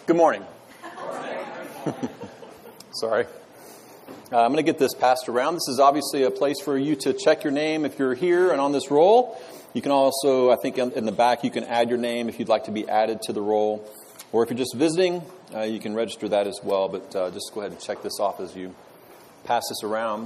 Good morning. Sorry. I'm going to get this passed around. This is obviously a place for you to check your name if you're here and on this roll. You can also, I think in the back, you can add your name if you'd like to be added to the roll. Or if you're just visiting, you can register that as well. But just go ahead and check this off as you pass this around.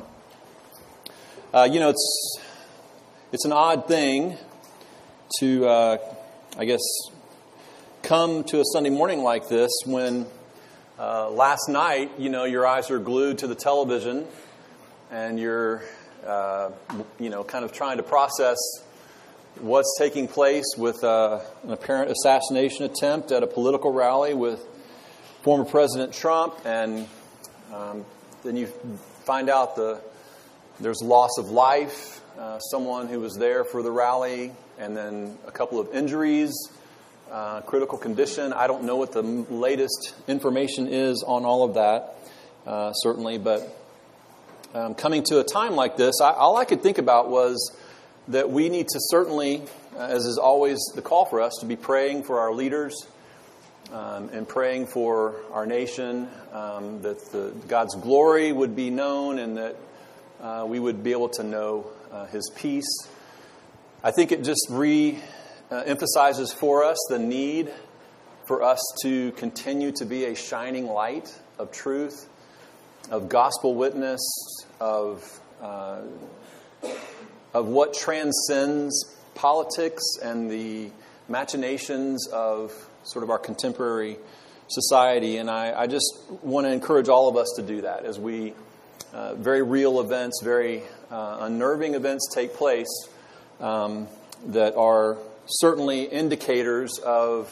It's an odd thing to, I guess, come to a Sunday morning like this when last night, your eyes are glued to the television and you're, kind of trying to process what's taking place with an apparent assassination attempt at a political rally with former President Trump. And then you find out there's loss of life, someone who was there for the rally, and then a couple of injuries. Critical condition. I don't know what the latest information is on all of that, certainly, but coming to a time like this, all I could think about was that we need to certainly, as is always the call for us, to be praying for our leaders and praying for our nation, that God's glory would be known and that we would be able to know His peace. I think it just emphasizes for us the need for us to continue to be a shining light of truth, of gospel witness, of what transcends politics and the machinations of sort of our contemporary society. And I just want to encourage all of us to do that as we, very real events, very unnerving events take place that are certainly indicators of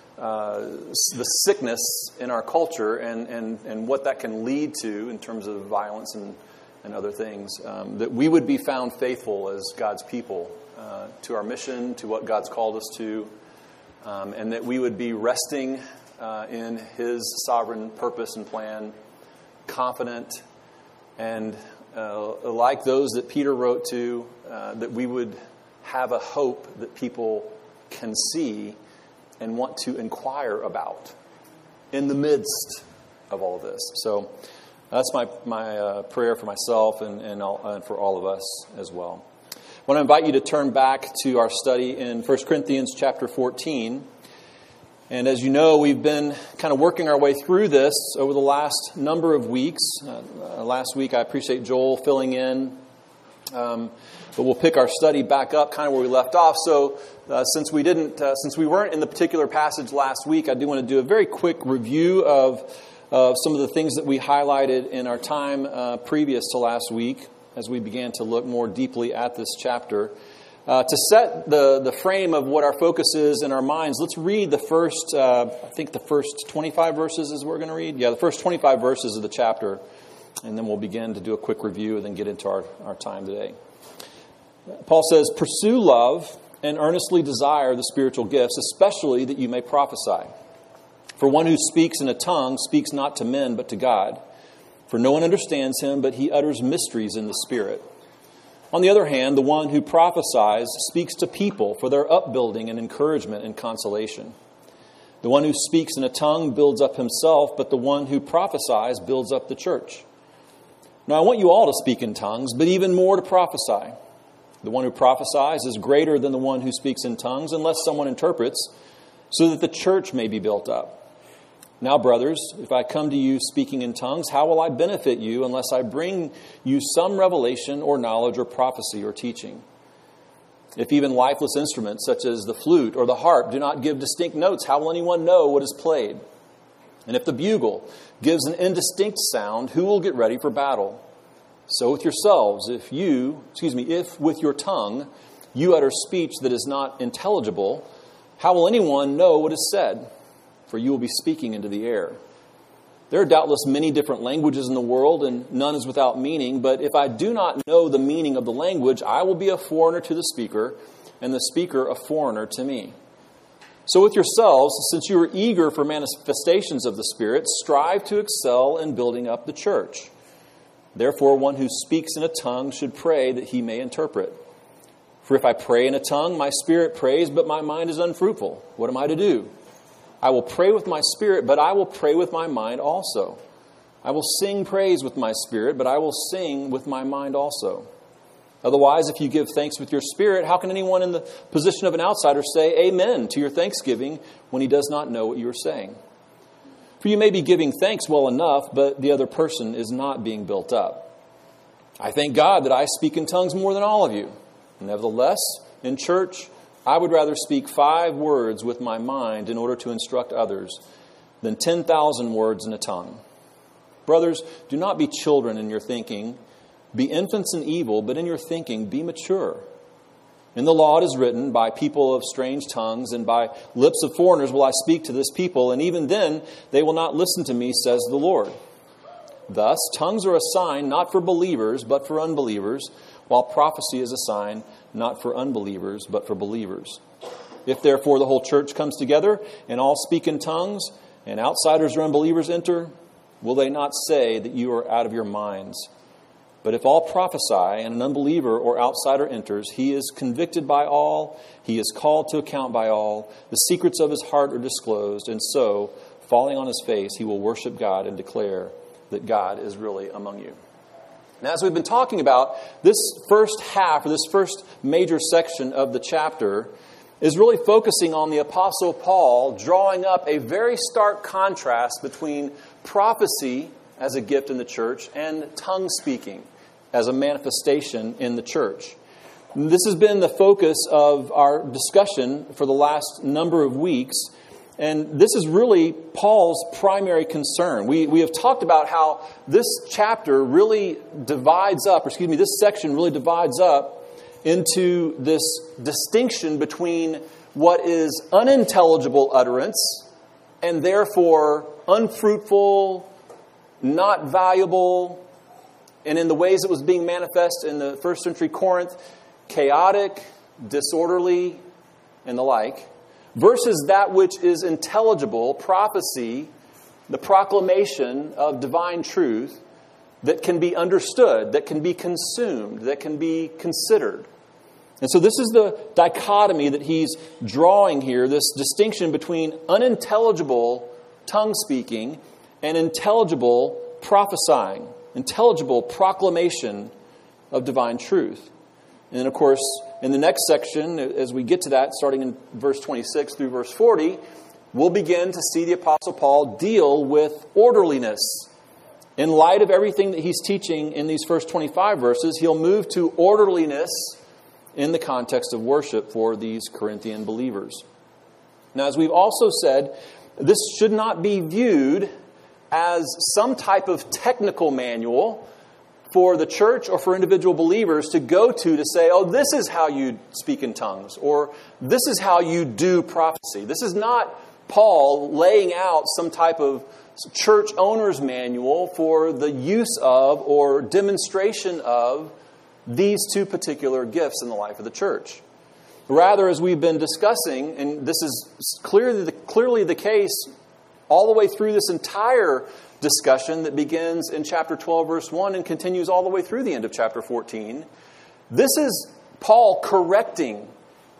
the sickness in our culture and what that can lead to in terms of violence and other things, that we would be found faithful as God's people to our mission, to what God's called us to, and that we would be resting in His sovereign purpose and plan, confident, and like those that Peter wrote to, that we would have a hope that people can see and want to inquire about in the midst of all of this. So that's my prayer for myself and for all of us as well. I want to invite you to turn back to our study in 1 Corinthians chapter 14. And as you know, we've been kind of working our way through this over the last number of weeks. Last week, I appreciate Joel filling in. But we'll pick our study back up kind of where we left off. So since we weren't in the particular passage last week, I do want to do a very quick review of some of the things that we highlighted in our time previous to last week as we began to look more deeply at this chapter. To set the frame of what our focus is in our minds, let's read the first, the first 25 verses is what we're going to read. Yeah, the first 25 verses of the chapter. And then we'll begin to do a quick review and then get into our time today. Paul says, "Pursue love and earnestly desire the spiritual gifts, especially that you may prophesy. For one who speaks in a tongue speaks not to men but to God. For no one understands him, but he utters mysteries in the Spirit. On the other hand, the one who prophesies speaks to people for their upbuilding and encouragement and consolation. The one who speaks in a tongue builds up himself, but the one who prophesies builds up the church. Now I want you all to speak in tongues, but even more to prophesy. The one who prophesies is greater than the one who speaks in tongues, unless someone interprets, so that the church may be built up. Now, brothers, if I come to you speaking in tongues, how will I benefit you unless I bring you some revelation or knowledge or prophecy or teaching? If even lifeless instruments such as the flute or the harp do not give distinct notes, how will anyone know what is played? And if the bugle gives an indistinct sound, who will get ready for battle? So with yourselves, if with your tongue you utter speech that is not intelligible, how will anyone know what is said? For you will be speaking into the air. There are doubtless many different languages in the world, and none is without meaning. But if I do not know the meaning of the language, I will be a foreigner to the speaker, and the speaker a foreigner to me. So with yourselves, since you are eager for manifestations of the Spirit, strive to excel in building up the church. Therefore, one who speaks in a tongue should pray that he may interpret. For if I pray in a tongue, my spirit prays, but my mind is unfruitful. What am I to do? I will pray with my spirit, but I will pray with my mind also. I will sing praise with my spirit, but I will sing with my mind also. Otherwise, if you give thanks with your spirit, how can anyone in the position of an outsider say amen to your thanksgiving when he does not know what you are saying? For you may be giving thanks well enough, but the other person is not being built up. I thank God that I speak in tongues more than all of you. Nevertheless, in church, I would rather speak 5 words with my mind in order to instruct others than 10,000 words in a tongue. Brothers, do not be children in your thinking. Be infants in evil, but in your thinking be mature. In the law it is written, by people of strange tongues and by lips of foreigners will I speak to this people, and even then they will not listen to me, says the Lord. Thus, tongues are a sign not for believers, but for unbelievers, while prophecy is a sign not for unbelievers, but for believers. If therefore the whole church comes together and all speak in tongues, and outsiders or unbelievers enter, will they not say that you are out of your minds? But if all prophesy and an unbeliever or outsider enters, he is convicted by all, he is called to account by all, the secrets of his heart are disclosed, and so, falling on his face, he will worship God and declare that God is really among you. Now, as we've been talking about, this first half, or this first major section of the chapter, is really focusing on the Apostle Paul drawing up a very stark contrast between prophecy as a gift in the church and tongue speaking as a manifestation in the church. This has been the focus of our discussion for the last number of weeks, and this is really Paul's primary concern. We have talked about how this chapter really divides up, this section really divides up into this distinction between what is unintelligible utterance and therefore unfruitful, not valuable, and in the ways it was being manifest in the first century Corinth, chaotic, disorderly, and the like, versus that which is intelligible, prophecy, the proclamation of divine truth that can be understood, that can be consumed, that can be considered. And so this is the dichotomy that he's drawing here, this distinction between unintelligible tongue speaking and intelligible prophesying, intelligible proclamation of divine truth. And then, of course, in the next section, as we get to that, starting in verse 26 through verse 40, we'll begin to see the Apostle Paul deal with orderliness. In light of everything that he's teaching in these first 25 verses, he'll move to orderliness in the context of worship for these Corinthian believers. Now, as we've also said, this should not be viewed as some type of technical manual for the church or for individual believers to go to say, oh, this is how you speak in tongues, or this is how you do prophecy. This is not Paul laying out some type of church owner's manual for the use of or demonstration of these two particular gifts in the life of the church. Rather, as we've been discussing, and this is clearly the case all the way through this entire discussion that begins in chapter 12, verse 1, and continues all the way through the end of chapter 14. This is Paul correcting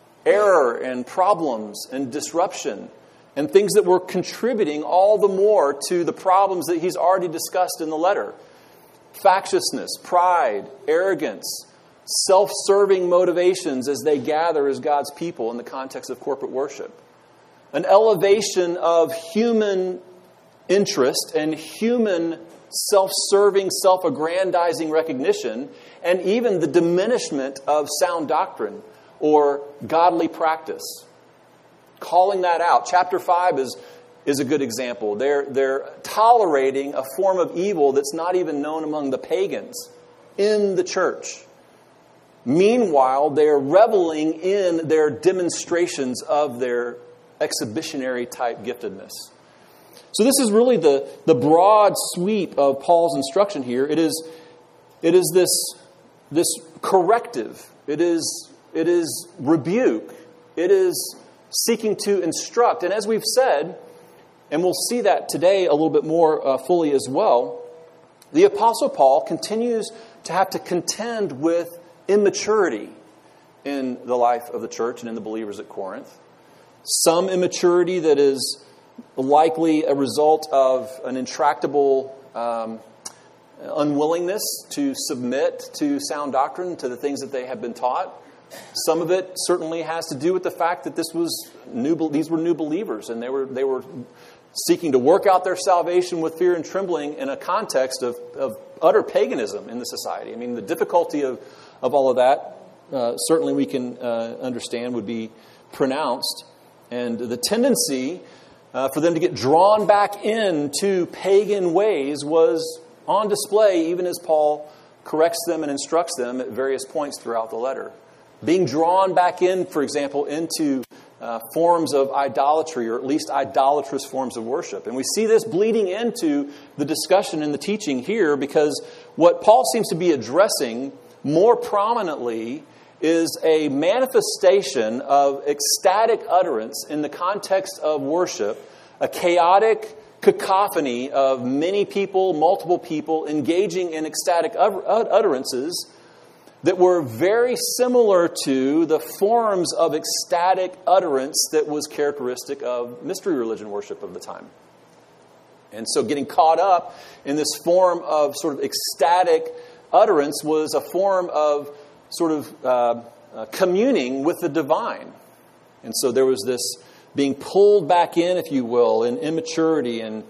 error and problems and disruption and things that were contributing all the more to the problems that he's already discussed in the letter. Factiousness, pride, arrogance, self-serving motivations as they gather as God's people in the context of corporate worship. An elevation of human interest and human self-serving, self-aggrandizing recognition, and even the diminishment of sound doctrine or godly practice. Calling that out. Chapter 5 is a good example. They're tolerating a form of evil that's not even known among the pagans in the church. Meanwhile, they're reveling in their demonstrations of their exhibitionary type giftedness. So this is really the broad sweep of Paul's instruction here. It is this corrective. It is rebuke. It is seeking to instruct. And as we've said, and we'll see that today a little bit more fully as well, the Apostle Paul continues to have to contend with immaturity in the life of the church and in the believers at Corinth. Some immaturity that is likely a result of an intractable unwillingness to submit to sound doctrine, to the things that they have been taught. Some of it certainly has to do with the fact that these were new believers, and they were seeking to work out their salvation with fear and trembling in a context of utter paganism in the society. I mean, the difficulty of all of that, certainly we can understand, would be pronounced. And the tendency for them to get drawn back into pagan ways was on display, even as Paul corrects them and instructs them at various points throughout the letter. Being drawn back in, for example, into forms of idolatry, or at least idolatrous forms of worship. And we see this bleeding into the discussion and the teaching here, because what Paul seems to be addressing more prominently is a manifestation of ecstatic utterance in the context of worship, a chaotic cacophony of many people, multiple people, engaging in ecstatic utterances that were very similar to the forms of ecstatic utterance that was characteristic of mystery religion worship of the time. And so getting caught up in this form of sort of ecstatic utterance was a form of sort of communing with the divine. And so there was this being pulled back in, if you will, in immaturity and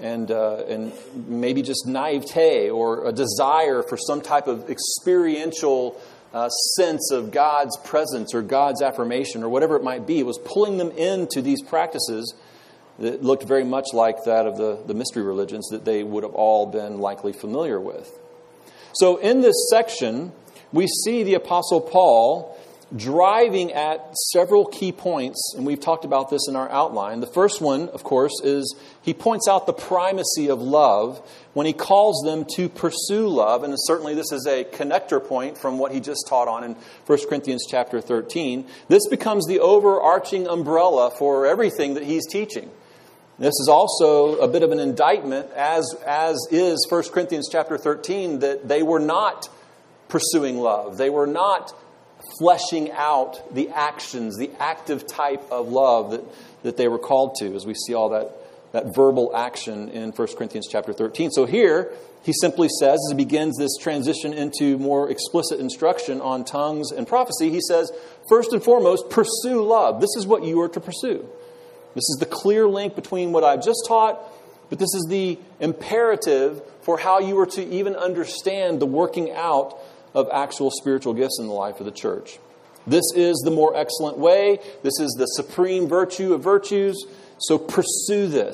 maybe just naivete, or a desire for some type of experiential sense of God's presence or God's affirmation or whatever it might be. It was pulling them into these practices that looked very much like that of the mystery religions that they would have all been likely familiar with. So in this section, we see the Apostle Paul driving at several key points, and we've talked about this in our outline. The first one, of course, is he points out the primacy of love when he calls them to pursue love, and certainly this is a connector point from what he just taught on in 1 Corinthians chapter 13. This becomes the overarching umbrella for everything that he's teaching. This is also a bit of an indictment, as is 1 Corinthians chapter 13, that they were not pursuing love. They were not fleshing out the actions, the active type of love that they were called to, as we see all that verbal action in 1 Corinthians chapter 13. So here, he simply says, as he begins this transition into more explicit instruction on tongues and prophecy, he says, first and foremost, pursue love. This is what you are to pursue. This is the clear link between what I've just taught, but this is the imperative for how you are to even understand the working out of actual spiritual gifts in the life of the church. This is the more excellent way. This is the supreme virtue of virtues. So pursue this.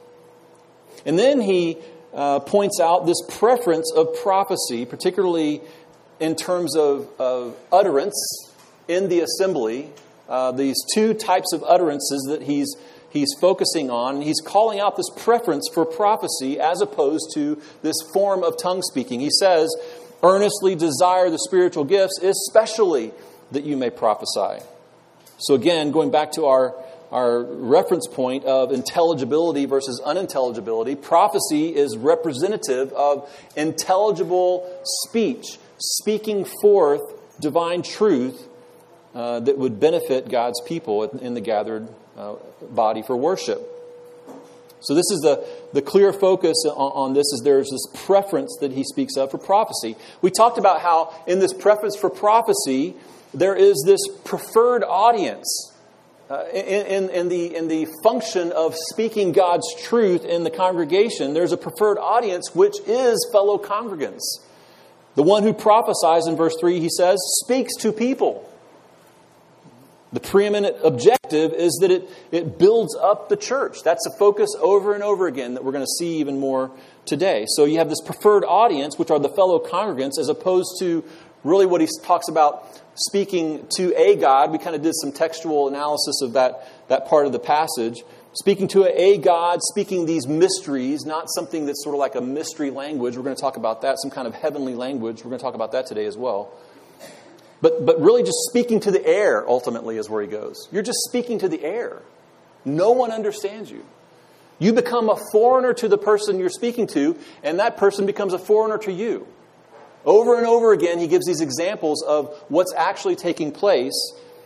And then he points out this preference of prophecy, particularly in terms of utterance in the assembly. These two types of utterances that he's focusing on. He's calling out this preference for prophecy as opposed to this form of tongue speaking. He says, earnestly desire the spiritual gifts, especially that you may prophesy. So again, going back to our reference point of intelligibility versus unintelligibility, prophecy is representative of intelligible speech, speaking forth divine truth that would benefit God's people in the gathered body for worship. So this is the clear focus on this, is there's this preference that he speaks of for prophecy. We talked about how in this preference for prophecy, there is this preferred audience in the function of speaking God's truth in the congregation. There's a preferred audience, which is fellow congregants. The one who prophesies in verse 3, he says, speaks to people. The preeminent objective is that it builds up the church. That's a focus over and over again that we're going to see even more today. So you have this preferred audience, which are the fellow congregants, as opposed to really what he talks about speaking to a God. We kind of did some textual analysis of that part of the passage. Speaking to a God, speaking these mysteries, not something that's sort of like a mystery language. We're going to talk about that, some kind of heavenly language. We're going to talk about that today as well. But really just speaking to the air, ultimately, is where he goes. You're just speaking to the air. No one understands you. You become a foreigner to the person you're speaking to, and that person becomes a foreigner to you. Over and over again, he gives these examples of what's actually taking place.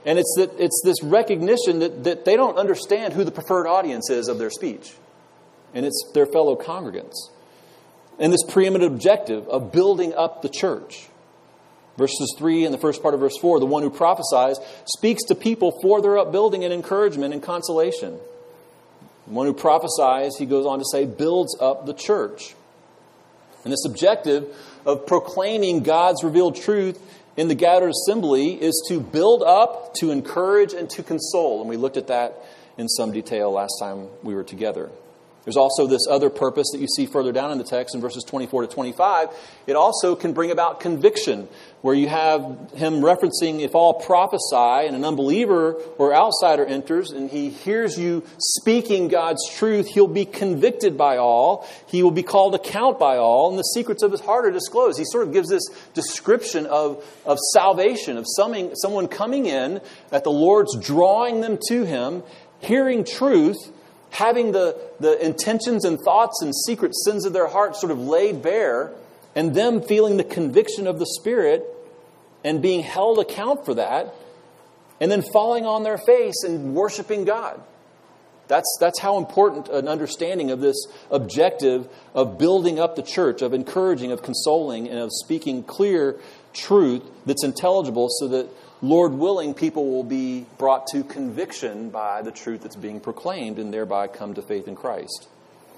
And it's this recognition that they don't understand who the preferred audience is of their speech. And it's their fellow congregants. And this preeminent objective of building up the church. Verses 3 and the first part of verse 4, the one who prophesies speaks to people for their upbuilding and encouragement and consolation. The one who prophesies, he goes on to say, builds up the church. And this objective of proclaiming God's revealed truth in the gathered assembly is to build up, to encourage, and to console. And we looked at that in some detail last time we were together. There's also this other purpose that you see further down in the text in verses 24 to 25. It also can bring about conviction, where you have him referencing if all prophesy and an unbeliever or outsider enters and he hears you speaking God's truth, he'll be convicted by all. He will be called account by all, and the secrets of his heart are disclosed. He sort of gives this description of salvation, of someone coming in, that the Lord's drawing them to him, hearing truth, having the intentions and thoughts and secret sins of their heart sort of laid bare, and them feeling the conviction of the Spirit and being held account for that, and then falling on their face and worshiping God. That's how important an understanding of this objective of building up the church, of encouraging, of consoling, and of speaking clear truth that's intelligible so that, Lord willing, people will be brought to conviction by the truth that's being proclaimed and thereby come to faith in Christ.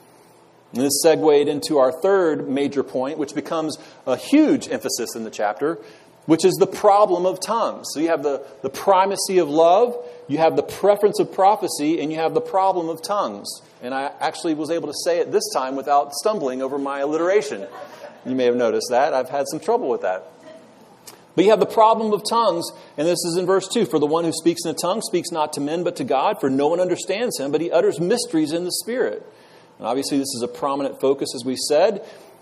And this segued into our third major point, which becomes a huge emphasis in the chapter, which is the problem of tongues. So you have the primacy of love, you have the preference of prophecy, and you have the problem of tongues. And I actually was able to say it this time without stumbling over my alliteration. You may have noticed that. I've had some trouble with that. But you have the problem of tongues, and this is in verse 2. For the one who speaks in a tongue speaks not to men but to God, for no one understands him, but he utters mysteries in the Spirit. And obviously this is a prominent focus, as we said.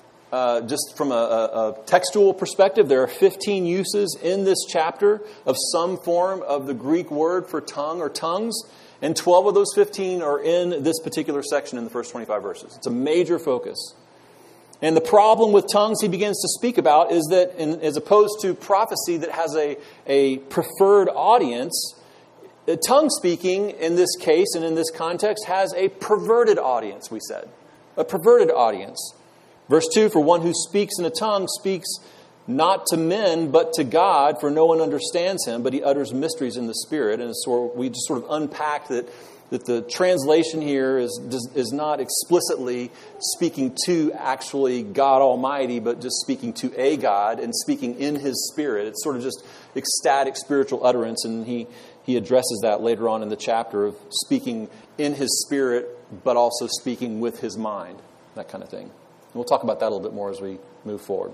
Just from a textual perspective, there are 15 uses in this chapter of some form of the Greek word for tongue or tongues, and 12 of those 15 are in this particular section in the first 25 verses. It's a major focus. And the problem with tongues he begins to speak about is that, as opposed to prophecy that has a preferred audience, tongue speaking in this case and in this context has a perverted audience, we said. A perverted audience. Verse 2, for one who speaks in a tongue speaks not to men but to God, for no one understands him, but he utters mysteries in the Spirit. And so we just sort of unpacked that the translation here is not explicitly speaking to actually God Almighty, but just speaking to a God and speaking in His Spirit. It's sort of just ecstatic spiritual utterance, and he addresses that later on in the chapter of speaking in His Spirit, but also speaking with His mind, that kind of thing. And we'll talk about that a little bit more as we move forward.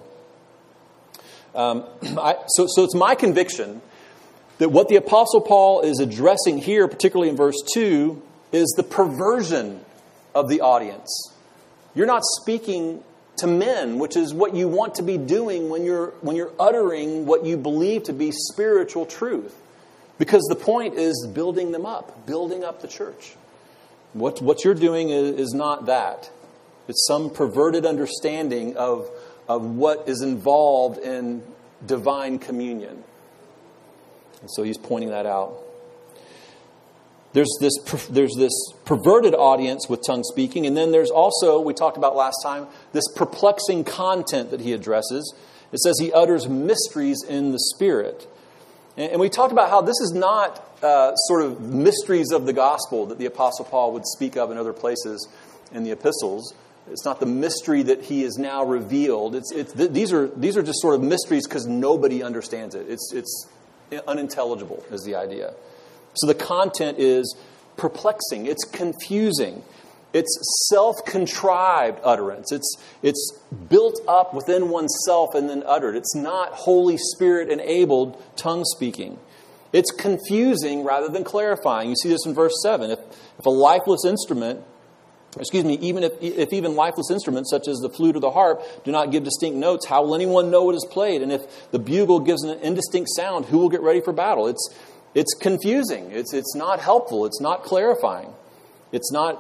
So it's my conviction that what the Apostle Paul is addressing here, particularly in verse 2, is the perversion of the audience. You're not speaking to men, which is what you want to be doing when you're uttering what you believe to be spiritual truth. Because the point is building them up, building up the church. What you're doing is not that. It's some perverted understanding of what is involved in divine communion. And so he's pointing that out. There's this perverted audience with tongue speaking, and then there's also, we talked about last time, this perplexing content that he addresses. It says he utters mysteries in the Spirit. And we talked about how this is not sort of mysteries of the gospel that the Apostle Paul would speak of in other places in the epistles. It's not the mystery that he is now revealed. These are just sort of mysteries because nobody understands it. It's unintelligible is the idea. So the content is perplexing. It's confusing. It's self-contrived utterance. It's built up within oneself and then uttered. It's not Holy Spirit-enabled tongue speaking. It's confusing rather than clarifying. You see this in verse 7. If a lifeless instrument, even if even lifeless instruments such as the flute or the harp do not give distinct notes, how will anyone know what is played? And if the bugle gives an indistinct sound, who will get ready for battle? It's confusing. It's not helpful. It's not clarifying. It's not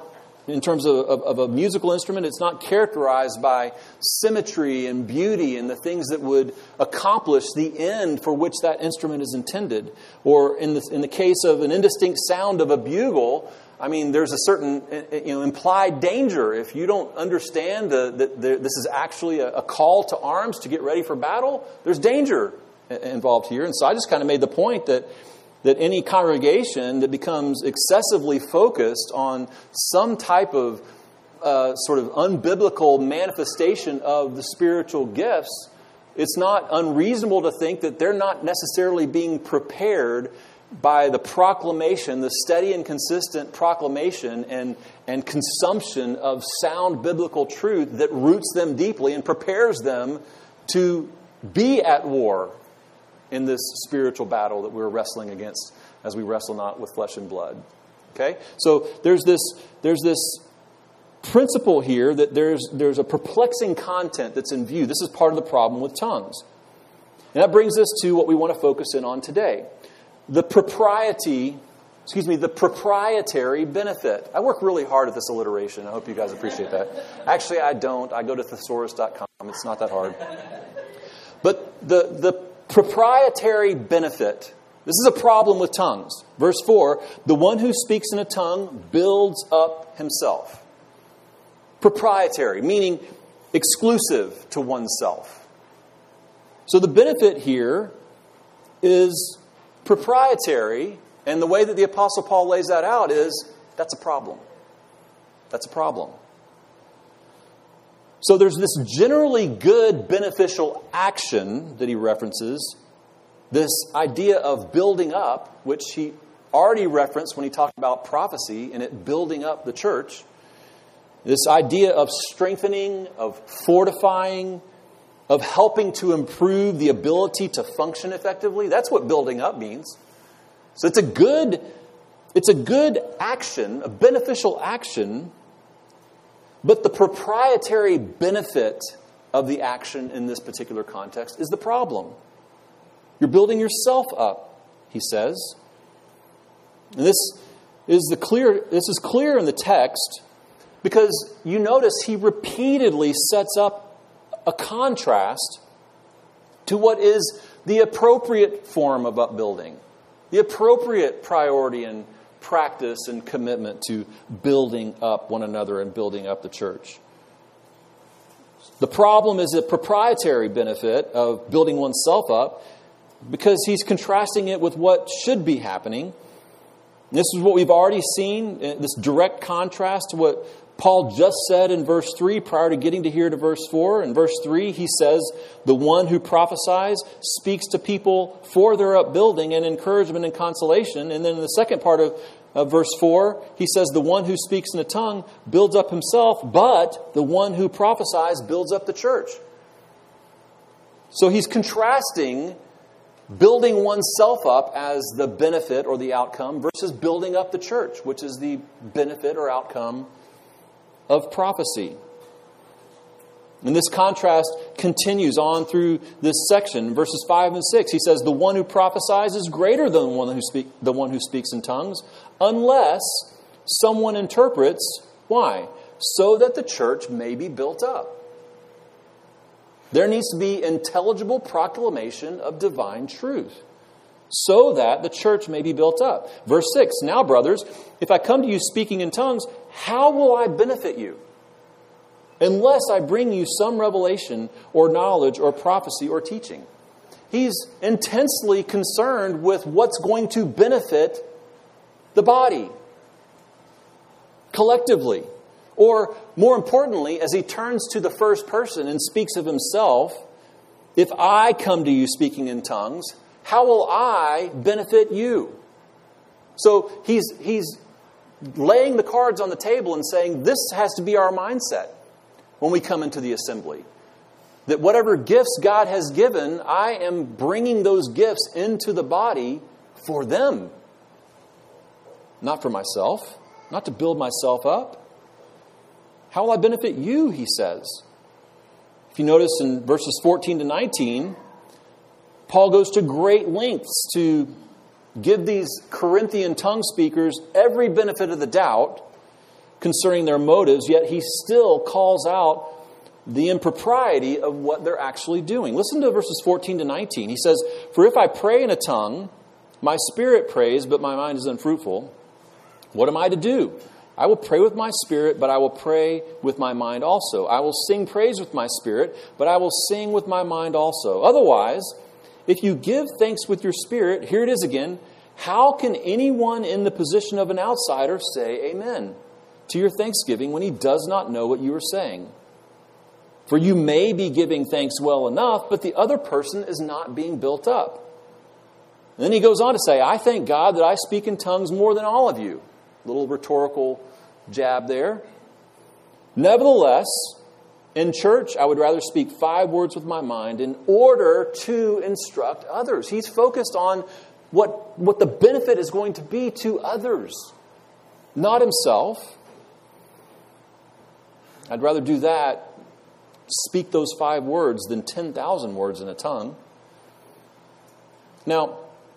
in terms of a musical instrument, it's not characterized by symmetry and beauty and the things that would accomplish the end for which that instrument is intended. Or in the case of an indistinct sound of a bugle, I mean, there's a certain implied danger. If you don't understand that this is actually a call to arms to get ready for battle, there's danger involved here. And so I just kind of made the point that any congregation that becomes excessively focused on some type of sort of unbiblical manifestation of the spiritual gifts, it's not unreasonable to think that they're not necessarily being prepared by the proclamation, the steady and consistent proclamation and consumption of sound biblical truth that roots them deeply and prepares them to be at war in this spiritual battle that we're wrestling against, as we wrestle not with flesh and blood. Okay? So there's this principle here that there's a perplexing content that's in view. This is part of the problem with tongues. And that brings us to what we want to focus in on today. The proprietary benefit. I work really hard at this alliteration. I hope you guys appreciate that. Actually, I don't. I go to thesaurus.com. It's not that hard. But the proprietary benefit. This is a problem with tongues. Verse 4, the one who speaks in a tongue builds up himself. Proprietary, meaning exclusive to oneself. So the benefit here is proprietary, and the way that the Apostle Paul lays that out is, that's a problem. That's a problem. So there's this generally good, beneficial action that he references, this idea of building up, which he already referenced when he talked about prophecy and it building up the church. This idea of strengthening, of fortifying, of helping to improve the ability to function effectively. That's what building up means. So it's a good action, a beneficial action. But the proprietary benefit of the action in this particular context is the problem. You're building yourself up, he says. And this is clear in the text because you notice he repeatedly sets up a contrast to what is the appropriate form of upbuilding, the appropriate priority and practice and commitment to building up one another and building up the church. The problem is a proprietary benefit of building oneself up because he's contrasting it with what should be happening. And this is what we've already seen, this direct contrast to what Paul just said in verse 3 prior to getting to here to verse 4. In verse 3, he says, the one who prophesies speaks to people for their upbuilding and encouragement and consolation. And then in the second part of verse 4, he says, the one who speaks in a tongue builds up himself, but the one who prophesies builds up the church. So he's contrasting building oneself up as the benefit or the outcome versus building up the church, which is the benefit or outcome of prophecy. And this contrast continues on through this section, verses 5 and 6. He says, the one who prophesies is greater than the one who speaks in tongues, unless someone interprets. Why? So that the church may be built up. There needs to be intelligible proclamation of divine truth, so that the church may be built up. Verse 6, now, brothers, if I come to you speaking in tongues, how will I benefit you? Unless I bring you some revelation or knowledge or prophecy or teaching. He's intensely concerned with what's going to benefit the body collectively. Or, more importantly, as he turns to the first person and speaks of himself, if I come to you speaking in tongues, how will I benefit you? So he's laying the cards on the table and saying, this has to be our mindset when we come into the assembly. That whatever gifts God has given, I am bringing those gifts into the body for them. Not for myself, not to build myself up. How will I benefit you, he says. If you notice in verses 14 to 19, Paul goes to great lengths to give these Corinthian tongue speakers every benefit of the doubt concerning their motives, yet he still calls out the impropriety of what they're actually doing. Listen to verses 14 to 19. He says, "For if I pray in a tongue, my spirit prays, but my mind is unfruitful. What am I to do? I will pray with my spirit, but I will pray with my mind also. I will sing praise with my spirit, but I will sing with my mind also. Otherwise, if you give thanks with your spirit," here it is again, "how can anyone in the position of an outsider say amen to your thanksgiving when he does not know what you are saying? For you may be giving thanks well enough, but the other person is not being built up." And then he goes on to say, "I thank God that I speak in tongues more than all of you." Little rhetorical jab there. "Nevertheless, in church, I would rather speak 5 words with my mind in order to instruct others." He's focused on what the benefit is going to be to others, not himself. I'd rather do that, speak those 5 words, than 10,000 words in a tongue. Now,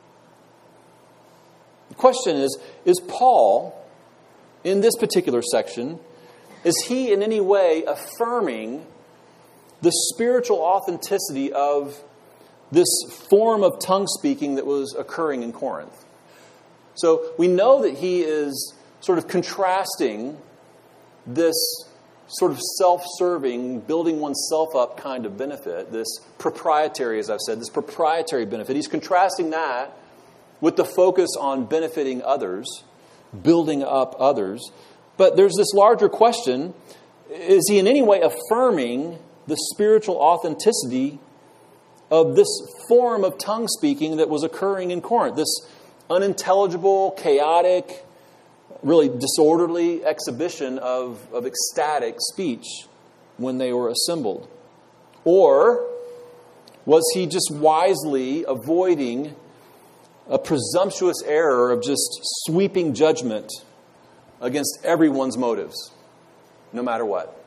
the question is Paul, in this particular section, is he in any way affirming the spiritual authenticity of this form of tongue speaking that was occurring in Corinth? So we know that he is sort of contrasting this sort of self-serving, building oneself up kind of benefit, this proprietary, as I've said, this proprietary benefit. He's contrasting that with the focus on benefiting others, building up others. But there's this larger question: is he in any way affirming the spiritual authenticity of this form of tongue speaking that was occurring in Corinth? This unintelligible, chaotic, really disorderly exhibition of ecstatic speech when they were assembled? Or was he just wisely avoiding a presumptuous error of just sweeping judgment against everyone's motives, no matter what?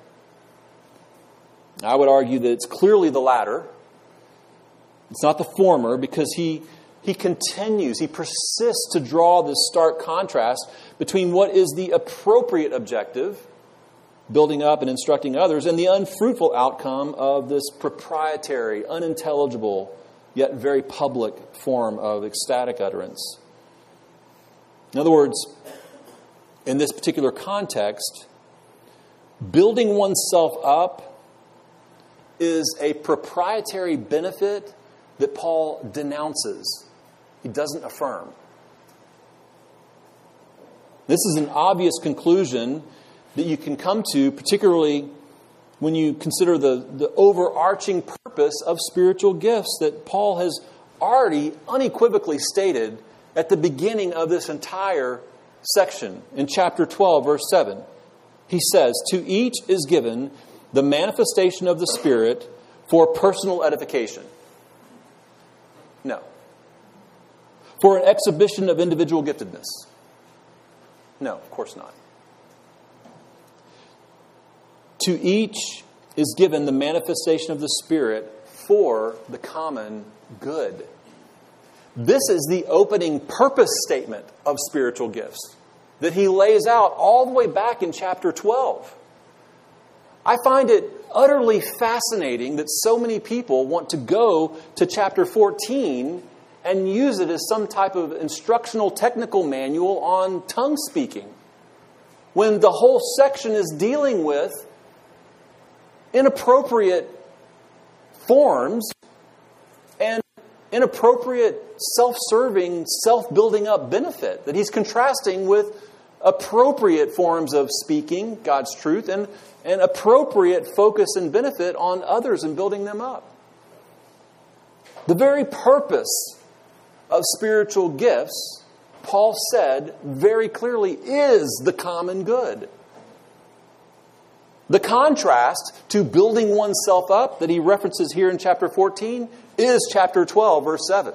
I would argue that it's clearly the latter. It's not the former, because he continues, he persists to draw this stark contrast between what is the appropriate objective, building up and instructing others, and the unfruitful outcome of this proprietary, unintelligible, yet very public form of ecstatic utterance. In other words, in this particular context, building oneself up is a proprietary benefit that Paul denounces. He doesn't affirm. This is an obvious conclusion that you can come to, particularly when you consider the overarching purpose of spiritual gifts that Paul has already unequivocally stated at the beginning of this entire section in chapter 12, verse 7. He says, "To each is given the manifestation of the Spirit for personal edification." No. For an exhibition of individual giftedness? No, of course not. To each is given the manifestation of the Spirit for the common good. This is the opening purpose statement of spiritual gifts that he lays out all the way back in chapter 12. I find it utterly fascinating that so many people want to go to chapter 14 and use it as some type of instructional technical manual on tongue speaking, when the whole section is dealing with inappropriate forms and inappropriate self-serving, self-building up benefit that he's contrasting with appropriate forms of speaking God's truth and appropriate focus and benefit on others and building them up. The very purpose of spiritual gifts, Paul said very clearly, is the common good. The contrast to building oneself up that he references here in chapter 14 is chapter 12, verse 7.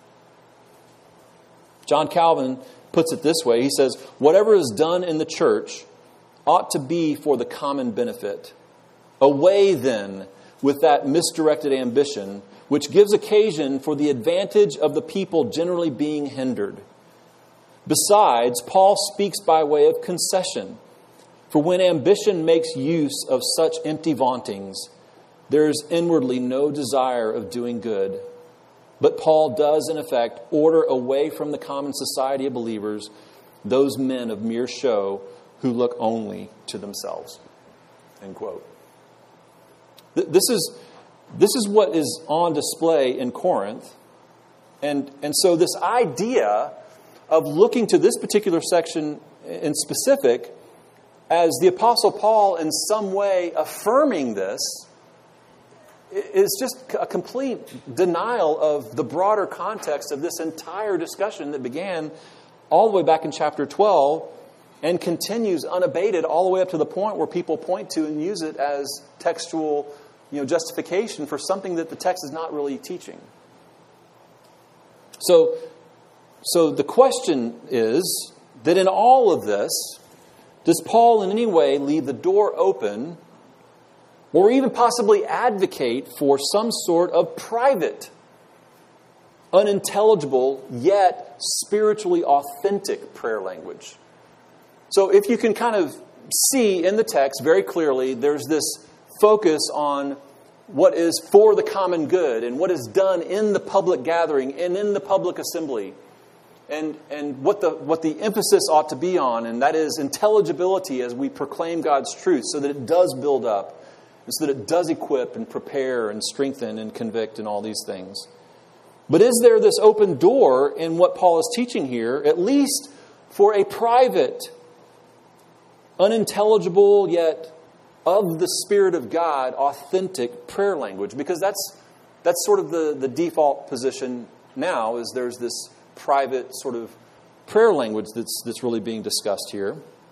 John Calvin puts it this way. He says, "Whatever is done in the church ought to be for the common benefit. Away then with that misdirected ambition, which gives occasion for the advantage of the people generally being hindered. Besides, Paul speaks by way of concession. For when ambition makes use of such empty vauntings, there is inwardly no desire of doing good. But Paul does, in effect, order away from the common society of believers those men of mere show who look only to themselves. End quote. This is what is on display in Corinth. And so this idea of looking to this particular section in specific as the Apostle Paul in some way affirming this is just a complete denial of the broader context of this entire discussion that began all the way back in chapter 12 and continues unabated all the way up to the point where people point to and use it as textual, justification for something that the text is not really teaching. So the question is that in all of this, does Paul in any way leave the door open or even possibly advocate for some sort of private, unintelligible, yet spiritually authentic prayer language? So if you can kind of see in the text very clearly, there's this focus on what is for the common good and what is done in the public gathering and in the public assembly. And what the emphasis ought to be on, and that is intelligibility as we proclaim God's truth so that it does build up, and so that it does equip and prepare and strengthen and convict and all these things. But is there this open door in what Paul is teaching here, at least for a private, unintelligible, yet of the Spirit of God, authentic prayer language? Because that's sort of the default position now, is there's this private sort of prayer language that's really being discussed here.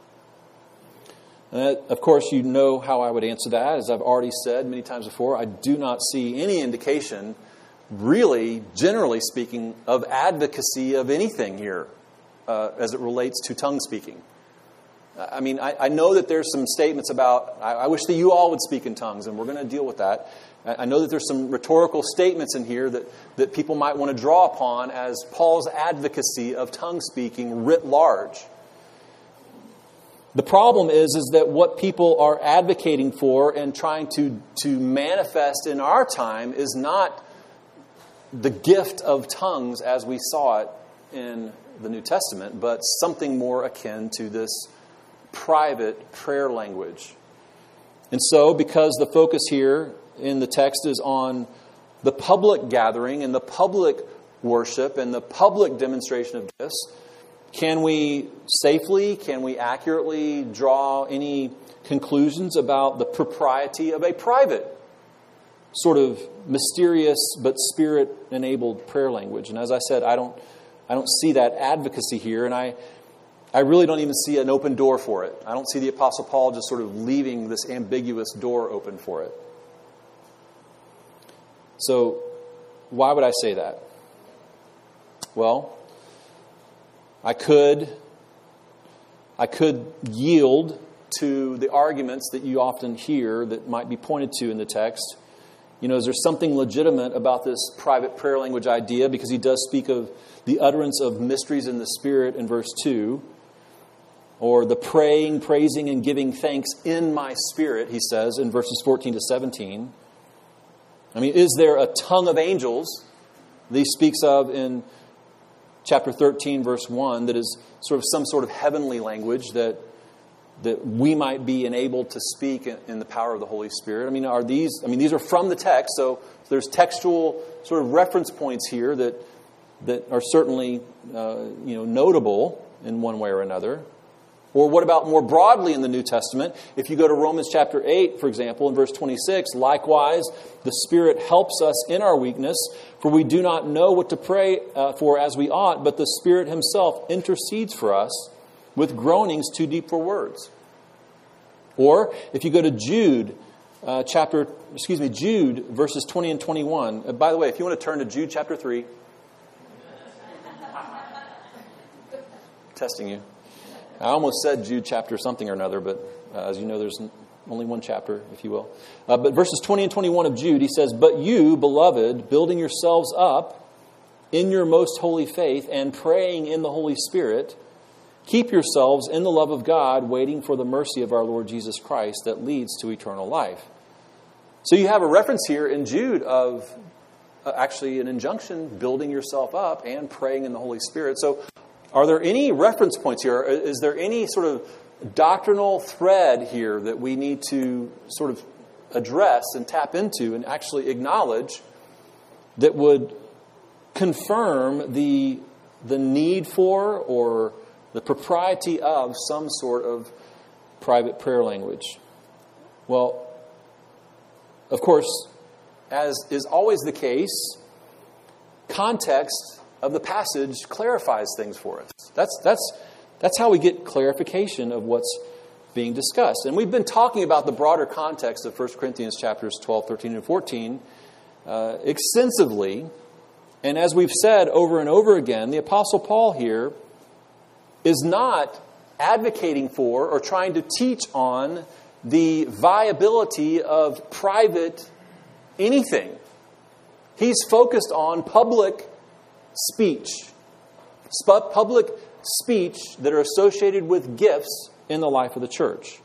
And of course, you know how I would answer that. As I've already said many times before, I do not see any indication, really, generally speaking, of advocacy of anything here as it relates to tongue speaking. I mean, I know that there's some statements about, I wish that you all would speak in tongues, and we're going to deal with that. I know that there's some rhetorical statements in here that people might want to draw upon as Paul's advocacy of tongue speaking writ large. The problem is that what people are advocating for and trying to manifest in our time is not the gift of tongues as we saw it in the New Testament, but something more akin to this private prayer language. And so, because the focus here in the text is on the public gathering and the public worship and the public demonstration of gifts, can we accurately draw any conclusions about the propriety of a private, sort of mysterious but Spirit-enabled prayer language? And as I said, I don't see that advocacy here, and I really don't even see an open door for it. I don't see the Apostle Paul just sort of leaving this ambiguous door open for it. So, why would I say that? Well, I could yield to the arguments that you often hear that might be pointed to in the text. Is there something legitimate about this private prayer language idea? Because he does speak of the utterance of mysteries in the Spirit in verse 2. Or the praying, praising, and giving thanks in my spirit, he says in verses 14 to 17. I mean, is there a tongue of angels that he speaks of in chapter 13, verse 1, that is sort of some sort of heavenly language that we might be enabled to speak in the power of the Holy Spirit? These are from the text, so there's textual sort of reference points here that are certainly notable in one way or another. Or what about more broadly in the New Testament? If you go to Romans chapter 8, for example, in verse 26, likewise, the Spirit helps us in our weakness, for we do not know what to pray for as we ought, but the Spirit Himself intercedes for us with groanings too deep for words. Or if you go to Jude, Jude, verses 20 and 21. By the way, if you want to turn to Jude chapter 3. Testing you. I almost said Jude chapter something or another, but as you know, there's only one chapter, if you will. But verses 20 and 21 of Jude, he says, "But you, beloved, building yourselves up in your most holy faith and praying in the Holy Spirit, keep yourselves in the love of God, waiting for the mercy of our Lord Jesus Christ that leads to eternal life. So you have a reference here in Jude of actually an injunction, building yourself up and praying in the Holy Spirit. So are there any reference points here? Is there any sort of doctrinal thread here that we need to sort of address and tap into and actually acknowledge that would confirm the need for or the propriety of some sort of private prayer language? Well, of course, as is always the case, context of the passage clarifies things for us. That's how we get clarification of what's being discussed. And we've been talking about the broader context of 1 Corinthians chapters 12, 13, and 14 extensively. And as we've said over and over again, the Apostle Paul here is not advocating for or trying to teach on the viability of private anything. He's focused on public speech. Public speech that are associated with gifts in the life of the church.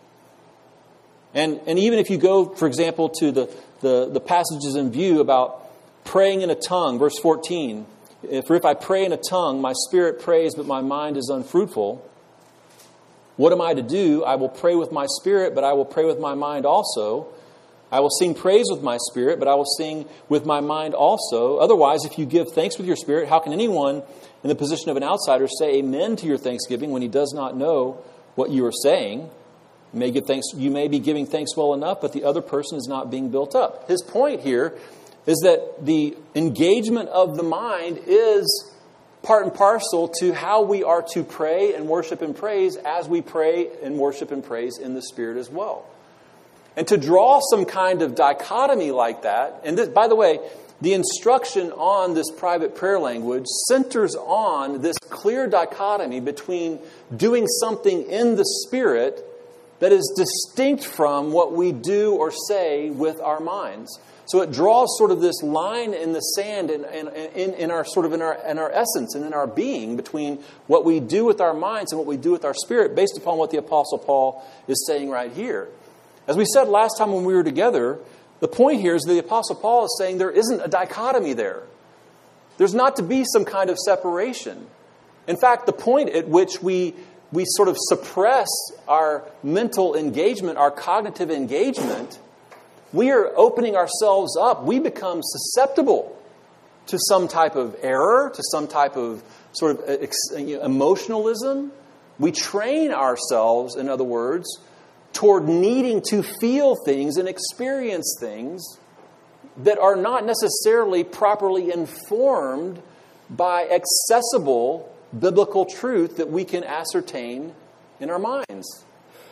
And even if you go, for example, to the passages in view about praying in a tongue, verse 14, for if I pray in a tongue, my spirit prays, but my mind is unfruitful. What am I to do? I will pray with my spirit, but I will pray with my mind also. I will sing praise with my spirit, but I will sing with my mind also. Otherwise, if you give thanks with your spirit, how can anyone in the position of an outsider say amen to your thanksgiving when he does not know what you are saying? You may be giving thanks well enough, but the other person is not being built up. His point here is that the engagement of the mind is part and parcel to how we are to pray and worship and praise as we pray and worship and praise in the Spirit as well. And to draw some kind of dichotomy like that, and this, by the way, the instruction on this private prayer language centers on this clear dichotomy between doing something in the Spirit that is distinct from what we do or say with our minds. So it draws sort of this line in the sand in our essence and in our being between what we do with our minds and what we do with our spirit, based upon what the Apostle Paul is saying right here. As we said last time when we were together, the point here is that the Apostle Paul is saying there isn't a dichotomy there. There's not to be some kind of separation. In fact, the point at which we sort of suppress our mental engagement, our cognitive engagement, we are opening ourselves up. We become susceptible to some type of error, to some type of sort of emotionalism. We train ourselves, in other words, toward needing to feel things and experience things that are not necessarily properly informed by accessible biblical truth that we can ascertain in our minds,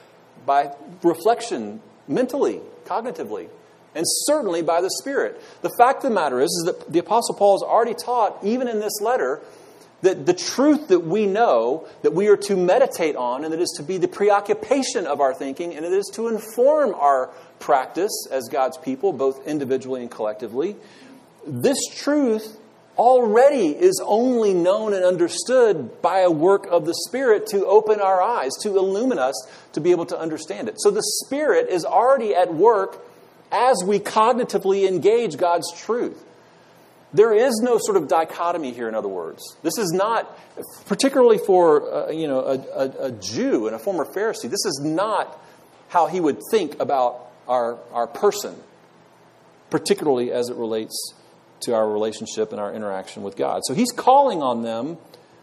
by reflection, mentally, cognitively, and certainly by the Spirit. The fact of the matter is that the Apostle Paul has already taught, even in this letter, that the truth that we know, that we are to meditate on, and that is to be the preoccupation of our thinking, and it is to inform our practice as God's people, both individually and collectively, this truth already is only known and understood by a work of the Spirit to open our eyes, to illumine us, to be able to understand it. So the Spirit is already at work as we cognitively engage God's truth. There is no sort of dichotomy here, in other words. This is not, particularly for a Jew and a former Pharisee, this is not how he would think about our person, particularly as it relates to our relationship and our interaction with God. So he's calling on them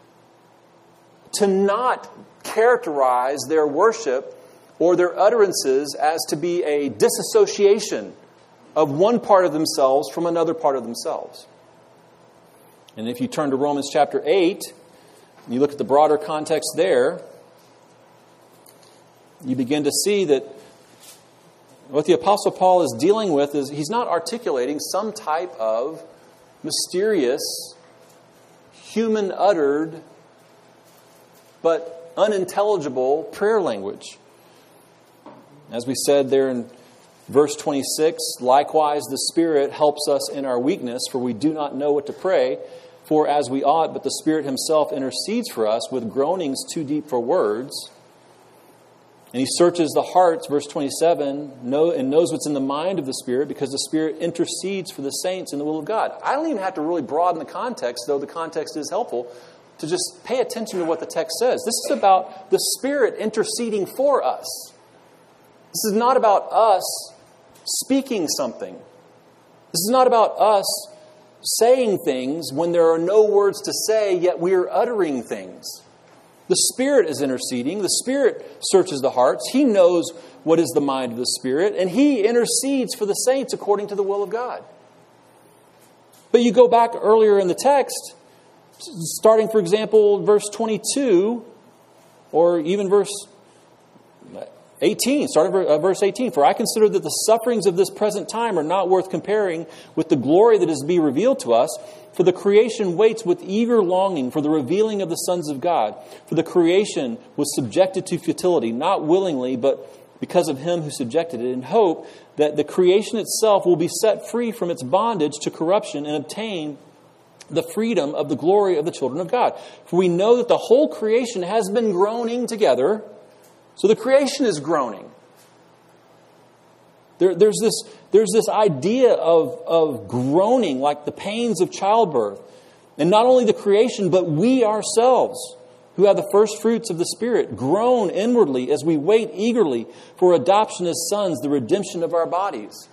to not characterize their worship or their utterances as to be a disassociation of one part of themselves from another part of themselves. And if you turn to Romans chapter 8, and you look at the broader context there, you begin to see that what the Apostle Paul is dealing with is he's not articulating some type of mysterious, human-uttered, but unintelligible prayer language. As we said there in verse 26, likewise the Spirit helps us in our weakness, for we do not know what to pray for as we ought, but the Spirit himself intercedes for us with groanings too deep for words. And he searches the hearts, verse 27, and knows what's in the mind of the Spirit, because the Spirit intercedes for the saints in the will of God. I don't even have to really broaden the context, though the context is helpful, to just pay attention to what the text says. This is about the Spirit interceding for us. This is not about us speaking something. This is not about us saying things when there are no words to say, yet we are uttering things. The Spirit is interceding. The Spirit searches the hearts. He knows what is the mind of the Spirit, and He intercedes for the saints according to the will of God. But you go back earlier in the text, starting, for example, verse 22, or even verse 18, starting verse 18. For I consider that the sufferings of this present time are not worth comparing with the glory that is to be revealed to us. For the creation waits with eager longing for the revealing of the sons of God. For the creation was subjected to futility, not willingly, but because of Him who subjected it, in hope that the creation itself will be set free from its bondage to corruption and obtain the freedom of the glory of the children of God. For we know that the whole creation has been groaning together. So the creation is groaning. There's this idea of groaning, like the pains of childbirth. And not only the creation, but we ourselves, who have the first fruits of the Spirit, groan inwardly as we wait eagerly for adoption as sons, the redemption of our bodies.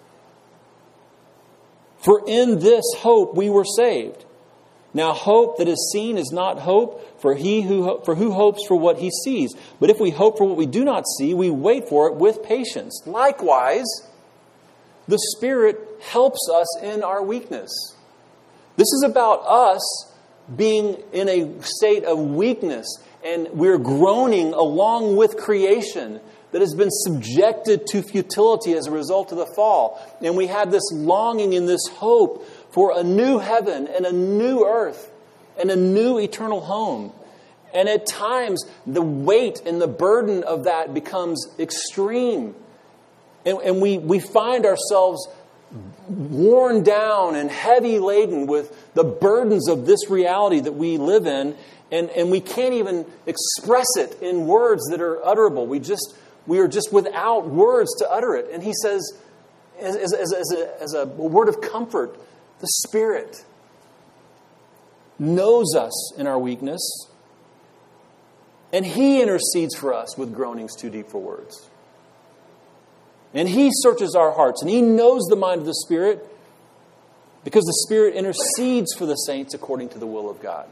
For in this hope we were saved. Now hope that is seen is not hope, for who hopes for what he sees. But if we hope for what we do not see, we wait for it with patience. Likewise, the Spirit helps us in our weakness. This is about us being in a state of weakness, and we're groaning along with creation that has been subjected to futility as a result of the fall. And we have this longing and this hope for a new heaven and a new earth and a new eternal home. And at times, the weight and the burden of that becomes extreme. And we find ourselves worn down and heavy laden with the burdens of this reality that we live in. And we can't even express it in words that are utterable. We are just without words to utter it. And he says, as a word of comfort, the Spirit knows us in our weakness, and He intercedes for us with groanings too deep for words. And He searches our hearts, and He knows the mind of the Spirit, because the Spirit intercedes for the saints according to the will of God.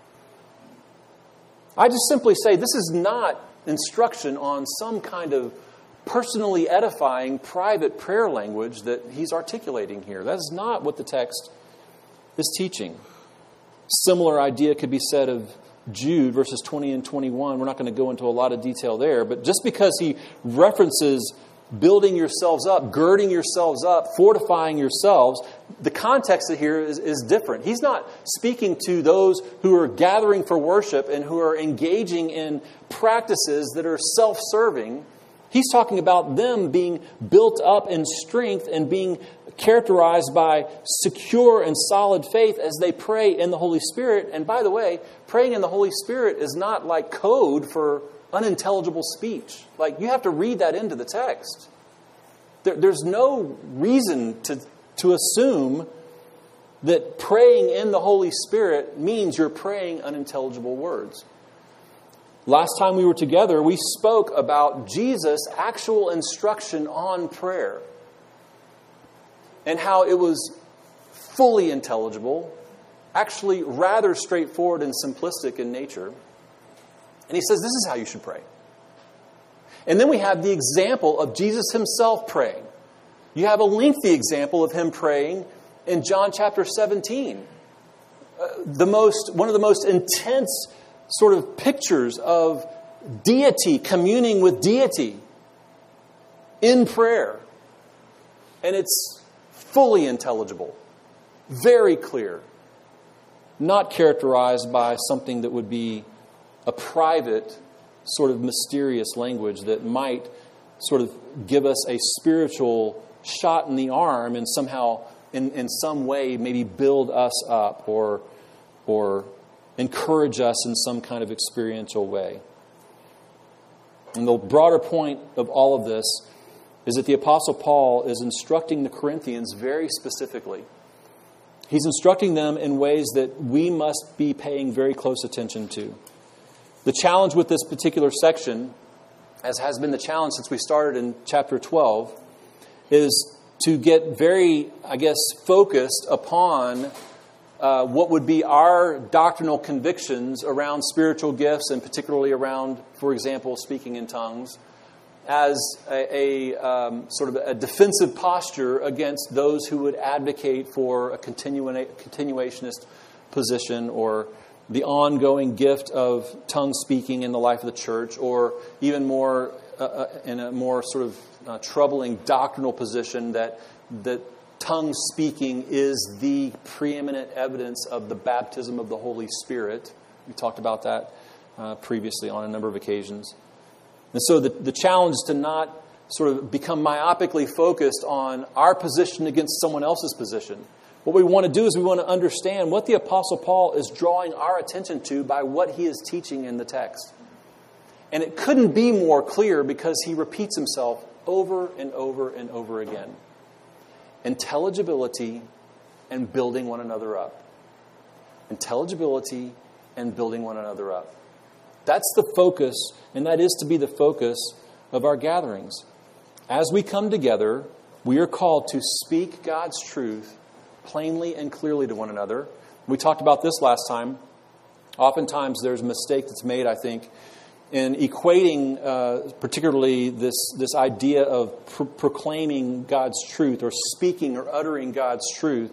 I just simply say this is not instruction on some kind of personally edifying private prayer language that he's articulating here. That is not what the text is teaching. Similar idea could be said of Jude, verses 20 and 21. We're not going to go into a lot of detail there, but just because he references building yourselves up, girding yourselves up, fortifying yourselves, the context here is different. He's not speaking to those who are gathering for worship and who are engaging in practices that are self-serving. He's talking about them being built up in strength and being characterized by secure and solid faith as they pray in the Holy Spirit. And by the way, praying in the Holy Spirit is not like code for unintelligible speech. Like, you have to read that into the text. There's no reason to assume that praying in the Holy Spirit means you're praying unintelligible words. Last time we were together, we spoke about Jesus' actual instruction on prayer and how it was fully intelligible, actually rather straightforward and simplistic in nature. And he says, this is how you should pray. And then we have the example of Jesus himself praying. You have a lengthy example of him praying in John chapter 17. One of the most intense sort of pictures of deity, communing with deity in prayer. And it's fully intelligible, very clear, not characterized by something that would be a private sort of mysterious language that might sort of give us a spiritual shot in the arm and somehow in some way maybe build us up or or encourage us in some kind of experiential way. And the broader point of all of this is that the Apostle Paul is instructing the Corinthians very specifically. He's instructing them in ways that we must be paying very close attention to. The challenge with this particular section, as has been the challenge since we started in chapter 12, is to get very, focused upon what would be our doctrinal convictions around spiritual gifts, and particularly around, for example, speaking in tongues, as a sort of a defensive posture against those who would advocate for a continuationist position, or the ongoing gift of tongue speaking in the life of the church, or even more in a more sort of troubling doctrinal position that tongue speaking is the preeminent evidence of the baptism of the Holy Spirit. We talked about that previously on a number of occasions. And so the challenge is to not sort of become myopically focused on our position against someone else's position. What we want to do is we want to understand what the Apostle Paul is drawing our attention to by what he is teaching in the text. And it couldn't be more clear because he repeats himself over and over and over again. Intelligibility and building one another up. Intelligibility and building one another up. That's the focus, and that is to be the focus of our gatherings. As we come together, we are called to speak God's truth plainly and clearly to one another. We talked about this last time. Oftentimes there's a mistake that's made, I think, in equating particularly this idea of proclaiming God's truth, or speaking or uttering God's truth,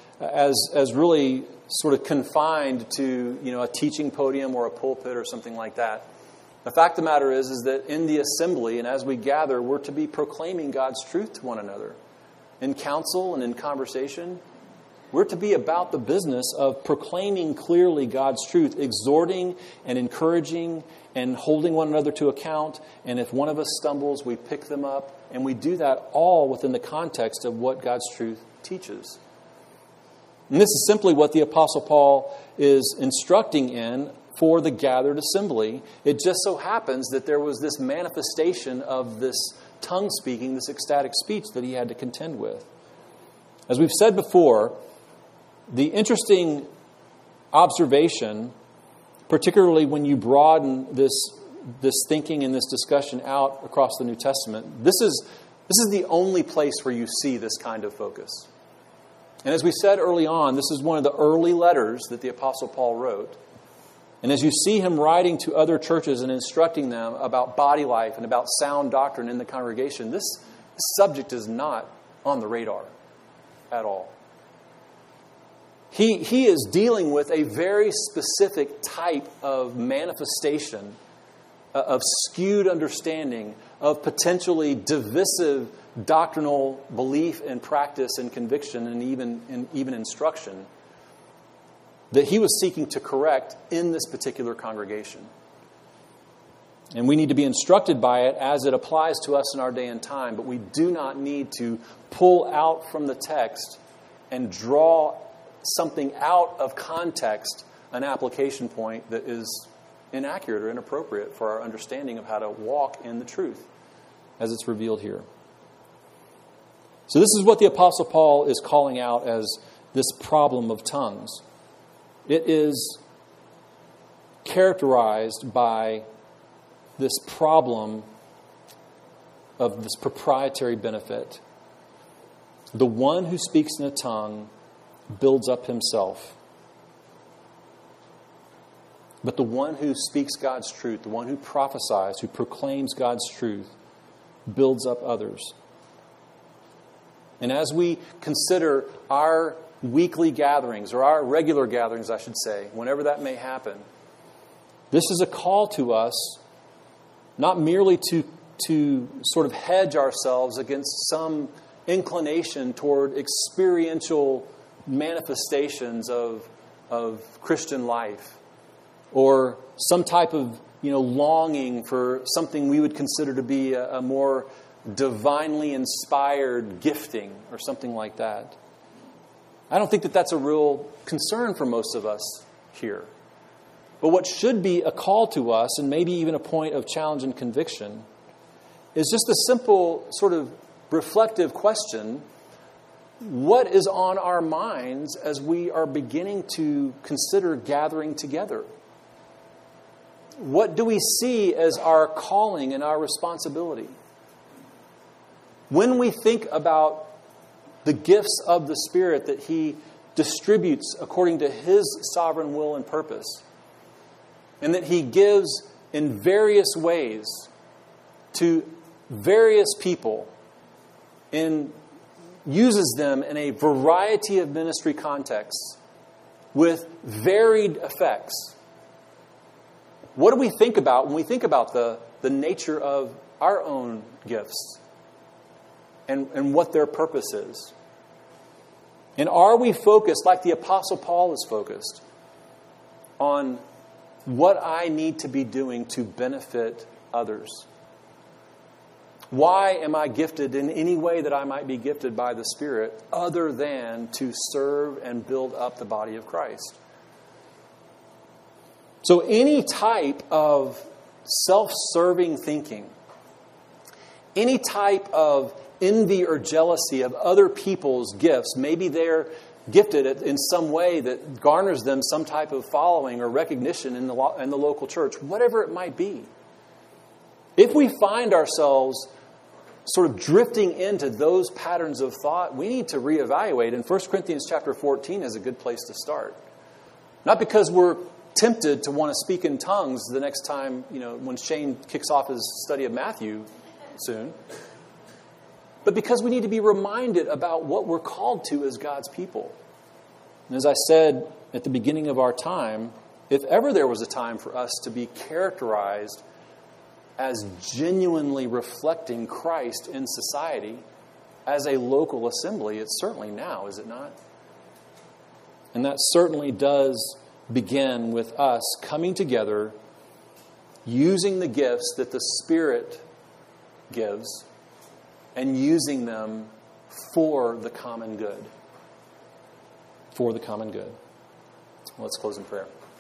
as really sort of confined to a teaching podium or a pulpit or something like that. The fact of the matter is that in the assembly and as we gather, we're to be proclaiming God's truth to one another. In counsel and in conversation, we're to be about the business of proclaiming clearly God's truth, exhorting and encouraging and holding one another to account. And if one of us stumbles, we pick them up. And we do that all within the context of what God's truth teaches. And this is simply what the Apostle Paul is instructing in for the gathered assembly. It just so happens that there was this manifestation of this tongue speaking, this ecstatic speech that he had to contend with. As we've said before, the interesting observation, particularly when you broaden this thinking and this discussion out across the New Testament, this is the only place where you see this kind of focus. And as we said early on, this is one of the early letters that the Apostle Paul wrote. And as you see him writing to other churches and instructing them about body life and about sound doctrine in the congregation, this subject is not on the radar at all. He is dealing with a very specific type of manifestation of skewed understanding, of potentially divisive doctrinal belief and practice and conviction and even instruction that he was seeking to correct in this particular congregation. And we need to be instructed by it as it applies to us in our day and time, but we do not need to pull out from the text and draw something out of context, an application point that is inaccurate or inappropriate for our understanding of how to walk in the truth as it's revealed here. So this is what the Apostle Paul is calling out as this problem of tongues. It is characterized by this problem of this proprietary benefit. The one who speaks in a tongue builds up himself. But the one who speaks God's truth, the one who prophesies, who proclaims God's truth, builds up others. And as we consider our weekly gatherings, or our regular gatherings, I should say, whenever that may happen, this is a call to us not merely to sort of hedge ourselves against some inclination toward experiential manifestations of Christian life, or some type of longing for something we would consider to be a more divinely inspired gifting or something like that. I don't think that that's a real concern for most of us here. But what should be a call to us, and maybe even a point of challenge and conviction, is just the simple sort of reflective question: what is on our minds as we are beginning to consider gathering together? What do we see as our calling and our responsibility? When we think about the gifts of the Spirit that He distributes according to His sovereign will and purpose, and that He gives in various ways to various people and uses them in a variety of ministry contexts with varied effects, what do we think about when we think about the nature of our own gifts and what their purpose is? And are we focused, like the Apostle Paul is focused, on what I need to be doing to benefit others? Why am I gifted in any way that I might be gifted by the Spirit other than to serve and build up the body of Christ? So any type of self-serving thinking, any type of envy or jealousy of other people's gifts, maybe they're gifted in some way that garners them some type of following or recognition in the local church, whatever it might be. If we find ourselves sort of drifting into those patterns of thought, we need to reevaluate. And 1 Corinthians chapter 14 is a good place to start. Not because we're tempted to want to speak in tongues the next time, when Shane kicks off his study of Matthew soon, but because we need to be reminded about what we're called to as God's people. And as I said at the beginning of our time, if ever there was a time for us to be characterized as genuinely reflecting Christ in society as a local assembly, it's certainly now, is it not? And that certainly does begin with us coming together, using the gifts that the Spirit gives, and using them for the common good. For the common good. Let's close in prayer.